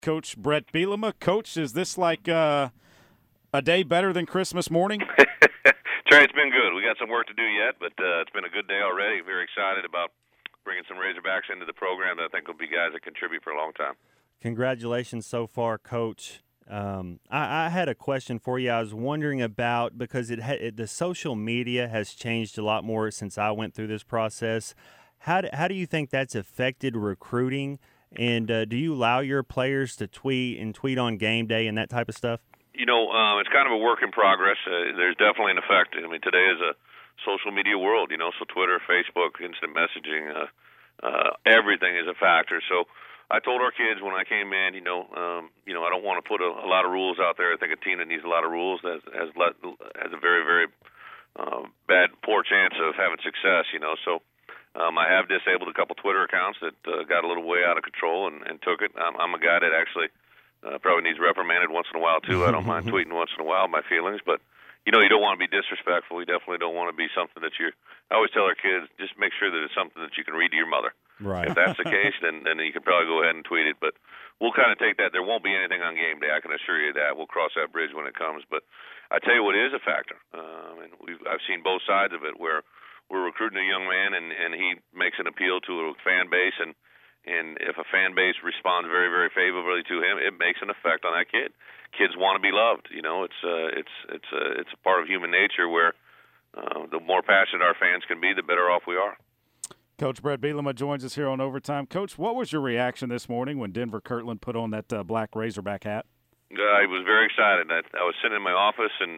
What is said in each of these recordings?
Coach Bret Bielema. Coach, is this like a day better than Christmas morning? Trey, it's been good. We got some work to do yet, but it's been a good day already. Very excited about bringing some Razorbacks into the program that I think will be guys that contribute for a long time. Congratulations so far, Coach. I had a question for you. I was wondering about, because the social media has changed a lot more since I went through this process. How do you think that's affected recruiting? And do you allow your players to tweet on game day and that type of stuff? It's kind of a work in progress. There's definitely an effect. I mean, today is a social media world, so Twitter, Facebook, instant messaging, everything is a factor. So I told our kids when I came in, I don't want to put a lot of rules out there. I think a team that needs a lot of rules has a very, very poor chance of having success, So I have disabled a couple Twitter accounts that got a little way out of control and took it. I'm a guy that actually probably needs reprimanded once in a while, too. I don't mind tweeting once in a while my feelings, but, you don't want to be disrespectful. You definitely don't want to be something that I always tell our kids, just make sure that it's something that you can read to your mother. Right. If that's the case, then you can probably go ahead and tweet it. But we'll kind of take that. There won't be anything on game day. I can assure you that. We'll cross that bridge when it comes. But I tell you what is a factor. I've seen both sides of it where we're recruiting a young man and he makes an appeal to a fan base, and if a fan base responds very, very favorably to him, it makes an effect on that kid. Kids want to be loved. It's a part of human nature where the more passionate our fans can be, the better off we are. Coach Bret Bielema joins us here on Overtime. Coach, what was your reaction this morning when Denver Kirtland put on that black Razorback hat? I was very excited. I was sitting in my office, and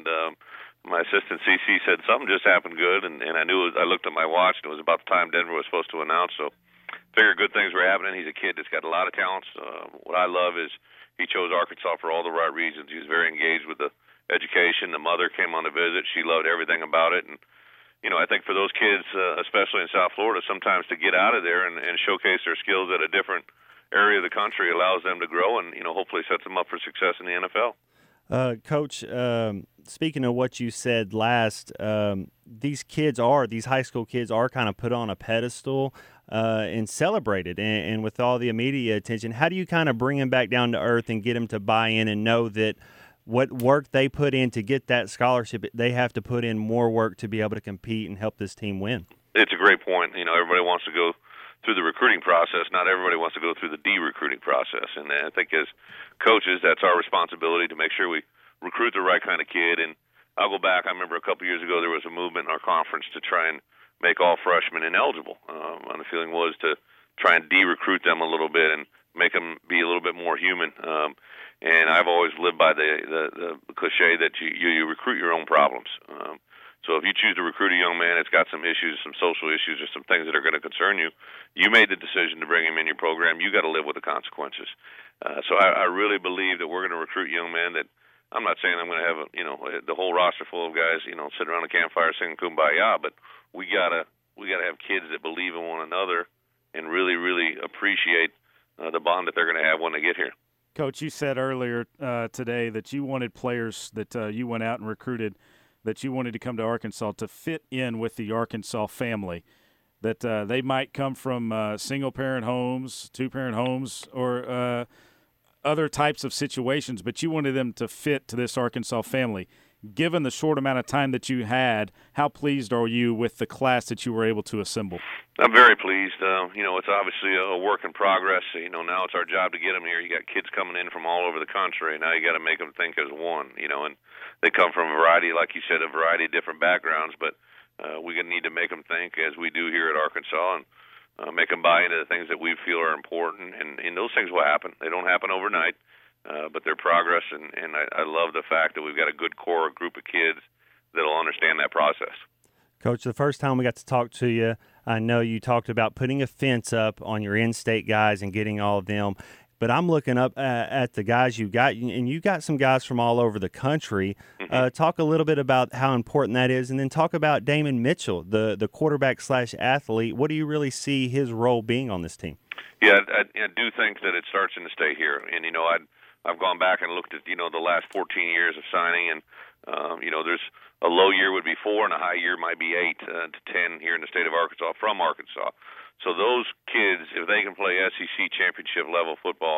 my assistant CC said something just happened good, and I knew I looked at my watch, and it was about the time Denver was supposed to announce, so figured good things were happening. He's a kid that's got a lot of talents. What I love is he chose Arkansas for all the right reasons. He was very engaged with the education. The mother came on a visit. She loved everything about it, and I think for those kids, especially in South Florida, sometimes to get out of there and showcase their skills at a different area of the country allows them to grow and, hopefully sets them up for success in the NFL. Coach, speaking of what you said last, these high school kids are kind of put on a pedestal and celebrated, and with all the media attention, how do you kind of bring them back down to earth and get them to buy in and know that what work they put in to get that scholarship, they have to put in more work to be able to compete and help this team win? It's a great point. Everybody wants to go through the recruiting process. Not everybody wants to go through the de-recruiting process. And I think as coaches, that's our responsibility to make sure we recruit the right kind of kid. And I'll go back. I remember a couple years ago there was a movement in our conference to try and make all freshmen ineligible. And the feeling was to try and de-recruit them a little bit and make them be a little bit more human. And I've always lived by the cliche that you recruit your own problems. So if you choose to recruit a young man that's got some issues, some social issues, or some things that are going to concern you, you made the decision to bring him in your program. You got to live with the consequences. So I really believe that we're going to recruit young men that I'm not saying I'm going to have the whole roster full of guys sitting around a campfire singing Kumbaya, but we gotta have kids that believe in one another and really, really appreciate the bond that they're going to have when they get here. Coach, you said earlier today that you wanted players that you went out and recruited, that you wanted to come to Arkansas to fit in with the Arkansas family, that they might come from single-parent homes, two-parent homes, or other types of situations, but you wanted them to fit to this Arkansas family. Given the short amount of time that you had, how pleased are you with the class that you were able to assemble? I'm very pleased. It's obviously a work in progress. Now it's our job to get them here. You got kids coming in from all over the country. Now you got to make them think as one, and they come from a variety, like you said, a variety of different backgrounds, but we need to make them think as we do here at Arkansas and make them buy into the things that we feel are important, and those things will happen. They don't happen overnight. But their progress, and I love the fact that we've got a good core group of kids that will understand that process. Coach, the first time we got to talk to you, I know you talked about putting a fence up on your in-state guys and getting all of them, but I'm looking up at the guys you got, and you got some guys from all over the country. Mm-hmm. Talk a little bit about how important that is, and then talk about Damon Mitchell, the quarterback/athlete. What do you really see his role being on this team? Yeah, I do think that it's starting to stay here, and I've gone back and looked at, the last 14 years of signing, and, there's a low year would be 4 and a high year might be 8 to 10 here in the state of Arkansas from Arkansas. So those kids, if they can play SEC championship level football,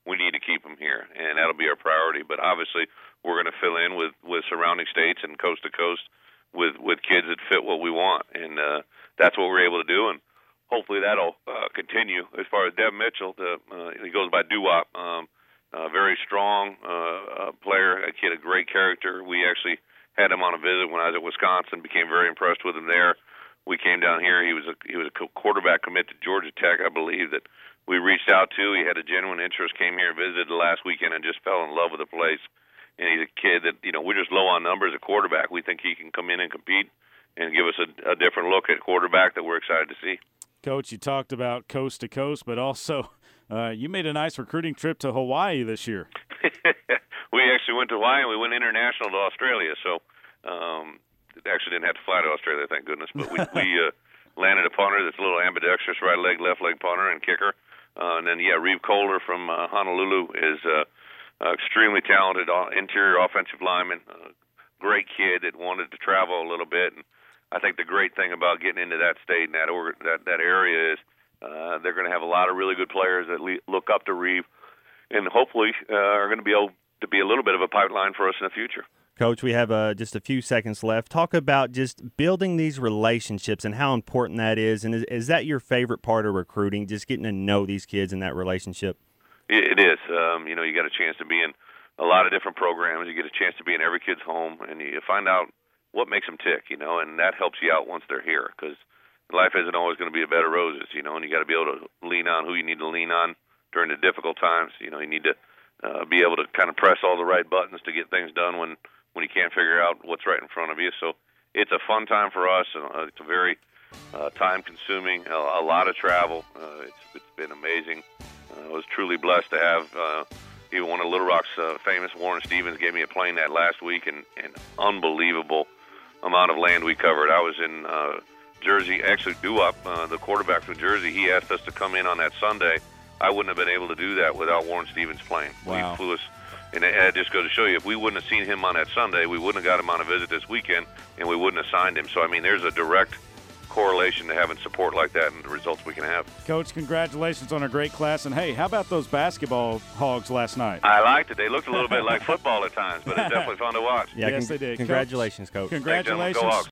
we need to keep them here, and that'll be our priority. But obviously, we're going to fill in with surrounding states and coast to coast with kids that fit what we want, and that's what we're able to do. And hopefully that'll continue. As far as Dev Mitchell, he goes by Doo-Wop. Very strong player, a kid of great character. We actually had him on a visit when I was at Wisconsin. Became very impressed with him there. We came down here. He was a quarterback commit to Georgia Tech, I believe, that we reached out to. He had a genuine interest. Came here, visited the last weekend, and just fell in love with the place. And he's a kid that we're just low on numbers at quarterback. We think he can come in and compete and give us a different look at quarterback that we're excited to see. Coach, you talked about coast to coast, but also you made a nice recruiting trip to Hawaii this year. We actually went to Hawaii, and we went international to Australia. So actually didn't have to fly to Australia, thank goodness. But we landed a punter that's a little ambidextrous, right leg, left leg punter and kicker. And then, Reeve Kohler from Honolulu is extremely talented interior offensive lineman, great kid that wanted to travel a little bit. And I think the great thing about getting into that state and that area is they're going to have a lot of really good players that look up to Reeve, and hopefully are going to be able to be a little bit of a pipeline for us in the future. Coach, we have just a few seconds left. Talk about just building these relationships and how important that is. And is that your favorite part of recruiting, just getting to know these kids in that relationship? It is. You got a chance to be in a lot of different programs. You get a chance to be in every kid's home, and you find out what makes them tick, and that helps you out once they're here, because life isn't always going to be a bed of roses, and you got to be able to lean on who you need to lean on during the difficult times. You need to be able to kind of press all the right buttons to get things done when you can't figure out what's right in front of you. So it's a fun time for us. It's a very time-consuming, a lot of travel. It's been amazing. I was truly blessed to have even one of Little Rock's famous, Warren Stevens, gave me a plane that last week, and unbelievable amount of land we covered. I was in Jersey. Actually, Doo-Wop, the quarterback from Jersey, he asked us to come in on that Sunday. I wouldn't have been able to do that without Warren Stevens' plane. Wow. He flew us. And it just goes to show you, if we wouldn't have seen him on that Sunday, we wouldn't have got him on a visit this weekend, and we wouldn't have signed him. So, there's a direct correlation to having support like that and the results we can have. Coach, congratulations on a great class. And, hey, how about those basketball hogs last night? I liked it. They looked a little bit like football at times, but it's definitely fun to watch. Yeah, yes, they did. Congratulations, Coach. Congratulations. Go Hogs.